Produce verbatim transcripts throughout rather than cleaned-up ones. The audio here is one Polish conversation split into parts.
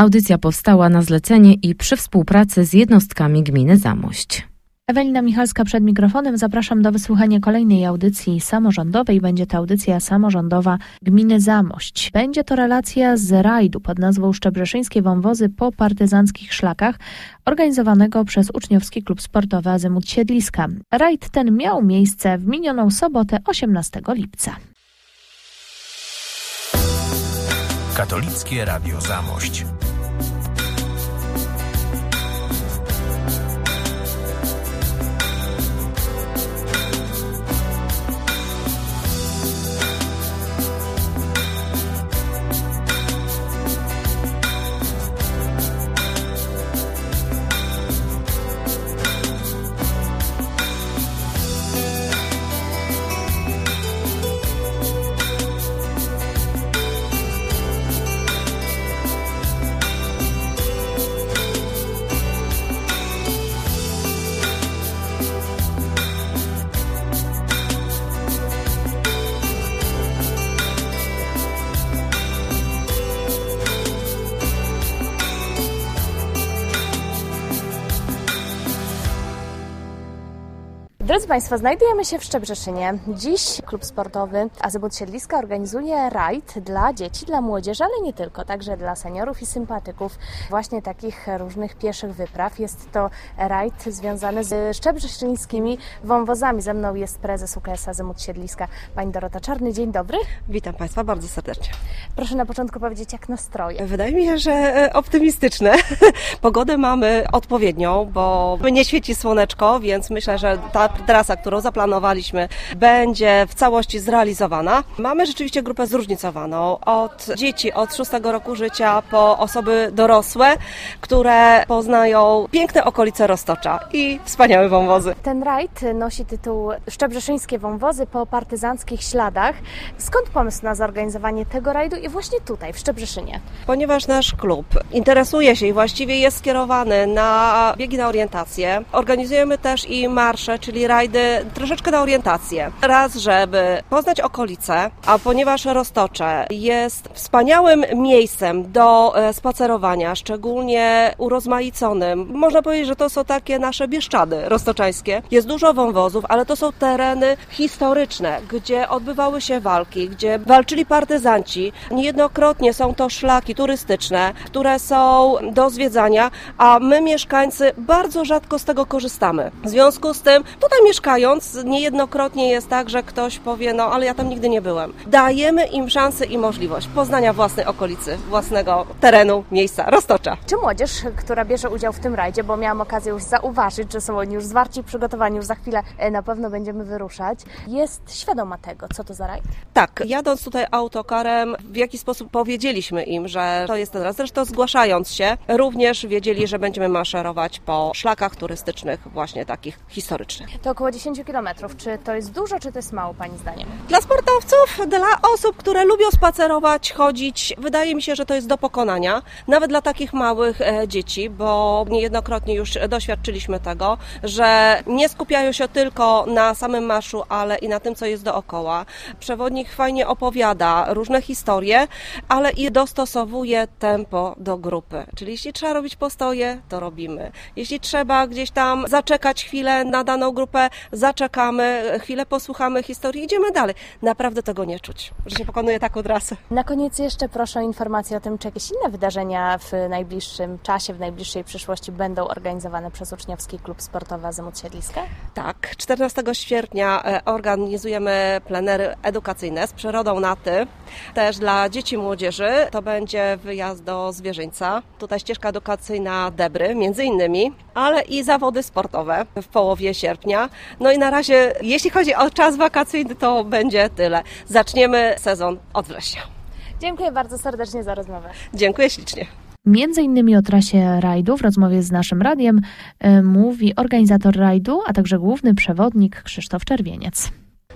Audycja powstała na zlecenie i przy współpracy z jednostkami gminy Zamość. Ewelina Michalska przed mikrofonem. Zapraszam do wysłuchania kolejnej audycji samorządowej. Będzie to audycja samorządowa gminy Zamość. Będzie to relacja z rajdu pod nazwą Szczebrzeszyńskie Wąwozy po partyzanckich szlakach, organizowanego przez Uczniowski Klub Sportowy Azymut Siedliska. Rajd ten miał miejsce w minioną sobotę osiemnastego lipca. Katolickie Radio Zamość. Drodzy Państwo, znajdujemy się w Szczebrzeszynie. Dziś klub sportowy Azymut Siedliska organizuje rajd dla dzieci, dla młodzieży, ale nie tylko, także dla seniorów i sympatyków właśnie takich różnych pieszych wypraw. Jest to rajd związany z szczebrzeszyńskimi wąwozami. Ze mną jest prezes U K S Azymut Siedliska, pani Dorota Czarny. Dzień dobry. Witam Państwa bardzo serdecznie. Proszę na początku powiedzieć, jak nastroje. Wydaje mi się, że optymistyczne. Pogodę mamy odpowiednią, bo nie świeci słoneczko, więc myślę, że ta trasa, którą zaplanowaliśmy, będzie w całości zrealizowana. Mamy rzeczywiście grupę zróżnicowaną. Od dzieci od szóstego roku życia po osoby dorosłe, które poznają piękne okolice Roztocza i wspaniałe wąwozy. Ten rajd nosi tytuł Szczebrzeszyńskie Wąwozy po partyzanckich śladach. Skąd pomysł na zorganizowanie tego rajdu i właśnie tutaj, w Szczebrzeszynie? Ponieważ nasz klub interesuje się i właściwie jest skierowany na biegi na orientację, organizujemy też i marsze, czyli rajdy troszeczkę na orientację. Raz, żeby poznać okolice, a ponieważ Roztocze jest wspaniałym miejscem do spacerowania, szczególnie urozmaiconym. Można powiedzieć, że to są takie nasze Bieszczady roztoczańskie. Jest dużo wąwozów, ale to są tereny historyczne, gdzie odbywały się walki, gdzie walczyli partyzanci. Niejednokrotnie są to szlaki turystyczne, które są do zwiedzania, a my mieszkańcy bardzo rzadko z tego korzystamy. W związku z tym tutaj mieszkając niejednokrotnie jest tak, że ktoś powie, no ale ja tam nigdy nie byłem. Dajemy im szansę i możliwość poznania własnej okolicy, własnego terenu, miejsca, Roztocza. Czy młodzież, która bierze udział w tym rajdzie, bo miałam okazję już zauważyć, że są oni już zwarci i przygotowani, już za chwilę na pewno będziemy wyruszać, jest świadoma tego, co to za rajd? Tak, jadąc tutaj autokarem, w jaki sposób powiedzieliśmy im, że to jest ten raz. Zresztą zgłaszając się, również wiedzieli, że będziemy maszerować po szlakach turystycznych, właśnie takich historycznych. To około dziesięć kilometrów. Czy to jest dużo, czy to jest mało, Pani zdaniem? Dla sportowców, dla osób, które lubią spacerować, chodzić, wydaje mi się, że to jest do pokonania. Nawet dla takich małych e, dzieci, bo niejednokrotnie już doświadczyliśmy tego, że nie skupiają się tylko na samym marszu, ale i na tym, co jest dookoła. Przewodnik fajnie opowiada różne historie, ale i dostosowuje tempo do grupy. Czyli jeśli trzeba robić postoje, to robimy. Jeśli trzeba gdzieś tam zaczekać chwilę na daną grupę, zaczekamy, chwilę posłuchamy historii, idziemy dalej. Naprawdę tego nie czuć, że się pokonuje taką trasę. Na koniec jeszcze proszę o informację o tym, czy jakieś inne wydarzenia w najbliższym czasie, w najbliższej przyszłości będą organizowane przez Uczniowski Klub Sportowy Azymut Siedliska? Tak, czternastego sierpnia organizujemy plenery edukacyjne z przyrodą na ty, też dla dzieci i młodzieży. To będzie wyjazd do Zwierzyńca, tutaj ścieżka edukacyjna Debry między innymi, ale i zawody sportowe w połowie sierpnia. No i na razie, jeśli chodzi o czas wakacyjny, to będzie tyle. Zaczniemy sezon od września. Dziękuję bardzo serdecznie za rozmowę. Dziękuję ślicznie. Między innymi o trasie rajdu w rozmowie z naszym radiem y, mówi organizator rajdu, a także główny przewodnik Krzysztof Czerwieniec.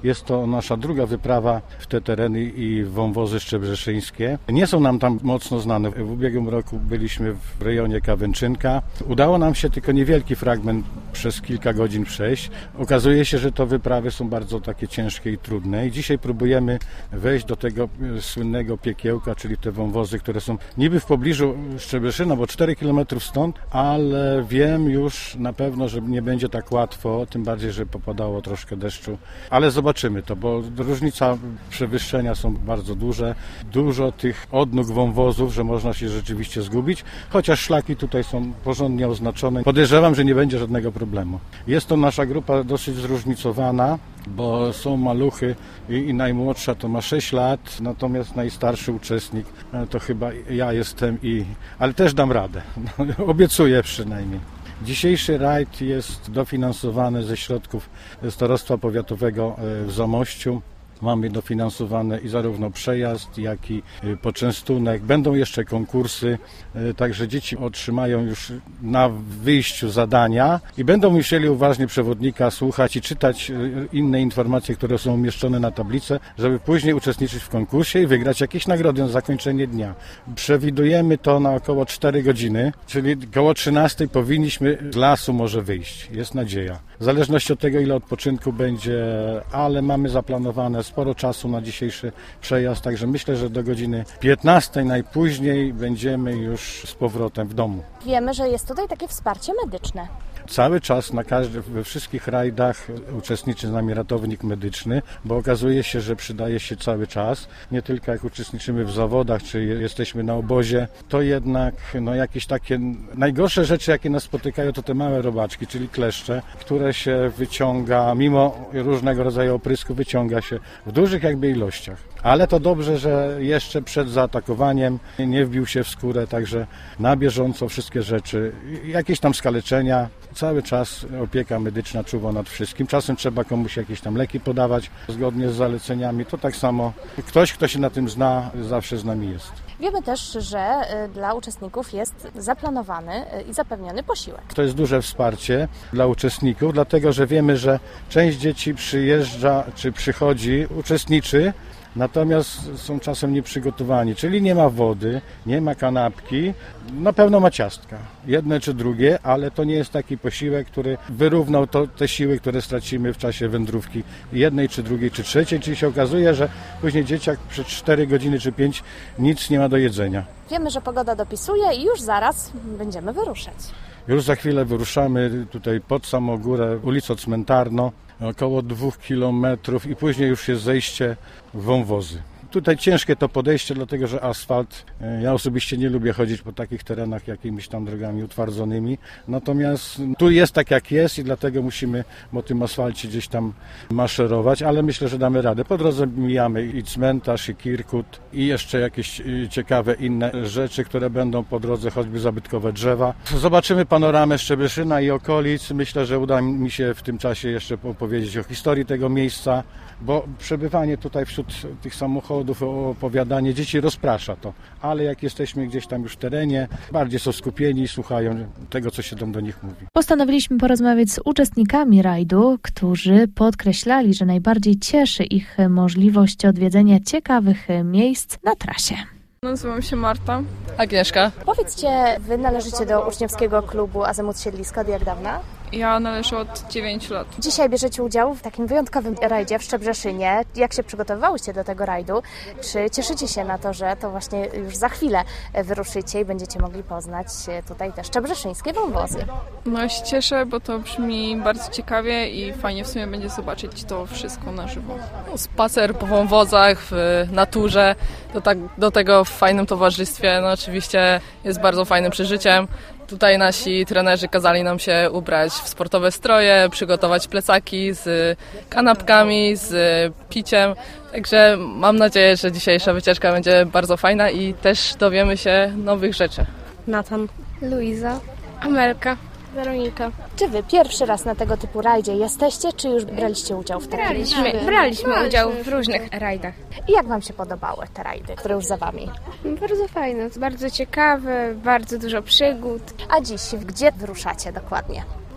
Jest to nasza druga wyprawa w te tereny i wąwozy szczebrzeszyńskie. Nie są nam tam mocno znane. W ubiegłym roku byliśmy w rejonie Kawęczynka. Udało nam się tylko niewielki fragment przez kilka godzin przejść. Okazuje się, że to wyprawy są bardzo takie ciężkie i trudne i dzisiaj próbujemy wejść do tego słynnego piekiełka, czyli te wąwozy, które są niby w pobliżu Szczebrzeszyna, bo cztery kilometry stąd, ale wiem już na pewno, że nie będzie tak łatwo, tym bardziej, że popadało troszkę deszczu, ale zobaczymy to, bo różnica przewyższenia są bardzo duże, dużo tych odnóg wąwozów, że można się rzeczywiście zgubić, chociaż szlaki tutaj są porządnie oznaczone. Podejrzewam, że nie będzie żadnego problemu. Jest to nasza grupa dosyć zróżnicowana, bo są maluchy i, i najmłodsza to ma sześć lat, natomiast najstarszy uczestnik to chyba ja jestem, i, ale też dam radę, obiecuję przynajmniej. Dzisiejszy rajd jest dofinansowany ze środków Starostwa Powiatowego w Zamościu. Mamy dofinansowane i zarówno przejazd, jak i poczęstunek. Będą jeszcze konkursy, także dzieci otrzymają już na wyjściu zadania i będą musieli uważnie przewodnika słuchać i czytać inne informacje, które są umieszczone na tablicy, żeby później uczestniczyć w konkursie i wygrać jakieś nagrody na zakończenie dnia. Przewidujemy to na około cztery godziny, czyli koło trzynastej powinniśmy z lasu może wyjść. Jest nadzieja. W zależności od tego, ile odpoczynku będzie, ale mamy zaplanowane sporo czasu na dzisiejszy przejazd, także myślę, że do godziny piętnastej najpóźniej będziemy już z powrotem w domu. Wiemy, że jest tutaj takie wsparcie medyczne. Cały czas na każdy, we wszystkich rajdach uczestniczy z nami ratownik medyczny, bo okazuje się, że przydaje się cały czas. Nie tylko jak uczestniczymy w zawodach, czy jesteśmy na obozie, to jednak no, jakieś takie najgorsze rzeczy, jakie nas spotykają, to te małe robaczki, czyli kleszcze, które się wyciąga, mimo różnego rodzaju oprysku, wyciąga się w dużych jakby ilościach. Ale to dobrze, że jeszcze przed zaatakowaniem nie wbił się w skórę, także na bieżąco wszystkie rzeczy, jakieś tam skaleczenia, cały czas opieka medyczna czuwa nad wszystkim. Czasem trzeba komuś jakieś tam leki podawać zgodnie z zaleceniami. To tak samo ktoś, kto się na tym zna, zawsze z nami jest. Wiemy też, że dla uczestników jest zaplanowany i zapewniony posiłek. To jest duże wsparcie dla uczestników, dlatego że wiemy, że część dzieci przyjeżdża czy przychodzi, uczestniczy, natomiast są czasem nieprzygotowani, czyli nie ma wody, nie ma kanapki, na pewno ma ciastka, jedne czy drugie, ale to nie jest taki posiłek, który wyrównał to, te siły, które stracimy w czasie wędrówki jednej, czy drugiej, czy trzeciej, czyli się okazuje, że później dzieciak przez cztery godziny czy pięć nic nie ma do jedzenia. Wiemy, że pogoda dopisuje i już zaraz będziemy wyruszać. Już za chwilę wyruszamy tutaj pod samą górę, ulicą Cmentarną, około dwóch kilometrów i później już jest zejście w wąwozy. Tutaj ciężkie to podejście, dlatego że asfalt, ja osobiście nie lubię chodzić po takich terenach jakimiś tam drogami utwardzonymi, natomiast tu jest tak jak jest i dlatego musimy po tym asfalcie gdzieś tam maszerować, ale myślę, że damy radę. Po drodze mijamy i cmentarz, i Kirkut, i jeszcze jakieś ciekawe inne rzeczy, które będą po drodze, choćby zabytkowe drzewa. Zobaczymy panoramę Szczebrzeszyna i okolic. Myślę, że uda mi się w tym czasie jeszcze opowiedzieć o historii tego miejsca, bo przebywanie tutaj wśród tych samochodów, opowiadanie dzieci rozprasza to, ale jak jesteśmy gdzieś tam już w terenie, bardziej są skupieni i słuchają tego, co się tam do nich mówi. Postanowiliśmy porozmawiać z uczestnikami rajdu, którzy podkreślali, że najbardziej cieszy ich możliwość odwiedzenia ciekawych miejsc na trasie. Nazywam się Marta. Agnieszka. Powiedzcie, wy należycie do uczniowskiego klubu Azymut Siedlisko od jak dawna? Ja należę od dziewięciu lat. Dzisiaj bierzecie udział w takim wyjątkowym rajdzie w Szczebrzeszynie. Jak się przygotowywałyście do tego rajdu? Czy cieszycie się na to, że to właśnie już za chwilę wyruszycie i będziecie mogli poznać tutaj te szczebrzeszyńskie wąwozy? No ja się cieszę, bo to brzmi bardzo ciekawie i fajnie w sumie będzie zobaczyć to wszystko na żywo. Spacer po wąwozach, w naturze, do, tak, do tego w fajnym towarzystwie, no oczywiście jest bardzo fajnym przeżyciem. Tutaj nasi trenerzy kazali nam się ubrać w sportowe stroje, przygotować plecaki z kanapkami, z piciem. Także mam nadzieję, że dzisiejsza wycieczka będzie bardzo fajna i też dowiemy się nowych rzeczy. Natan, Luiza, Amelka, Weronika. Czy wy pierwszy raz na tego typu rajdzie jesteście, czy już braliście udział w takim? Braliśmy, braliśmy udział w różnych rajdach. I jak wam się podobały te rajdy, które już za wami? Bardzo fajne, bardzo ciekawe, bardzo dużo przygód. A dziś gdzie wyruszacie dokładnie?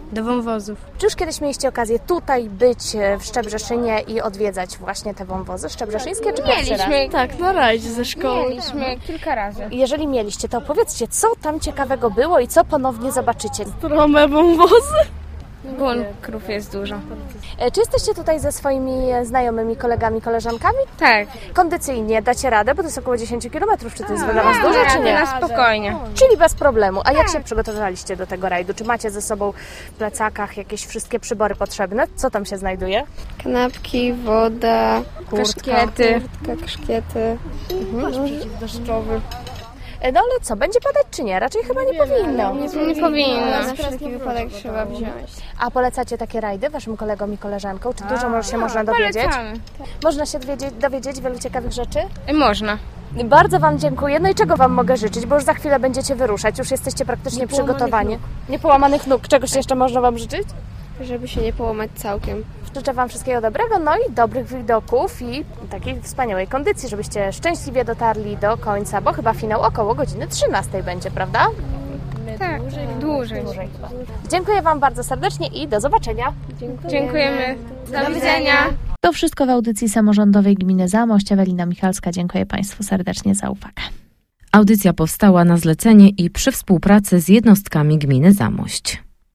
Do wąwozów. Czy już kiedyś mieliście okazję tutaj być w Szczebrzeszynie i odwiedzać właśnie te wąwozy szczebrzeszyńskie, czy pierwszy raz? Mieliśmy, Tak, na rajdzie ze szkoły. mieliśmy kilka razy. Jeżeli mieliście, to opowiedzcie, co tam ciekawego było i co ponownie zobaczycie. Strome wąwozy. Gon krów jest dużo. E, Czy jesteście tutaj ze swoimi znajomymi, kolegami, koleżankami? Tak. Kondycyjnie dacie radę, bo to jest około dziesięć kilometrów. Czy to jest dla Was dużo, czy nie? Na spokojnie. Czyli bez problemu. A jak się przygotowywaliście do tego rajdu? Czy macie ze sobą w plecakach jakieś wszystkie przybory potrzebne? Co tam się znajduje? Kanapki, woda, kaszkiety. Kurtka, kaszkiety. Przeciwdeszczowy. E, No ale co, będzie padać czy nie? Raczej chyba nie powinno. Nie powinno. Na wszelki wypadek trzeba wziąć. A polecacie takie rajdy Waszym kolegom i koleżankom? Czy dużo może się można dowiedzieć? Polecamy. Można się dowiedzieć, dowiedzieć wielu ciekawych rzeczy? Można. Bardzo Wam dziękuję. No i czego Wam mogę życzyć? Bo już za chwilę będziecie wyruszać. Już jesteście praktycznie przygotowani. Nie połamanych nóg. Czegoś jeszcze można Wam życzyć? Żeby się nie połamać całkiem. Życzę Wam wszystkiego dobrego, no i dobrych widoków i takiej wspaniałej kondycji, żebyście szczęśliwie dotarli do końca, bo chyba finał około godziny trzynastej będzie, prawda? Tak, dłużej. Dłużej chyba. Dziękuję Wam bardzo serdecznie i do zobaczenia. Dziękujemy. Do widzenia. To wszystko w audycji samorządowej Gminy Zamość. Ewelina Michalska, dziękuję Państwu serdecznie za uwagę. Audycja powstała na zlecenie i przy współpracy z jednostkami Gminy Zamość.